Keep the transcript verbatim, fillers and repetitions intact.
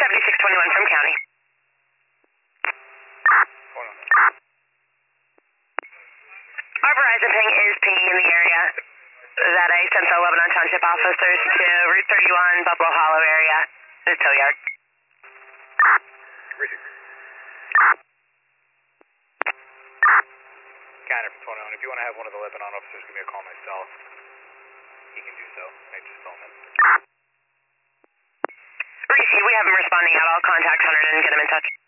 seventy-six twenty-one from county. Hold on. Our Verizon ping is pinging in the area that I sent the Lebanon Township officers to Route thirty-one, Buffalo Hollow area, the tow yard. Receive. County from twenty-one. If you want to have one of the Lebanon officers give me a call myself, he can do so. I just tell him in. Receive, we have him responding out. I'll contact Hunter and get him in touch.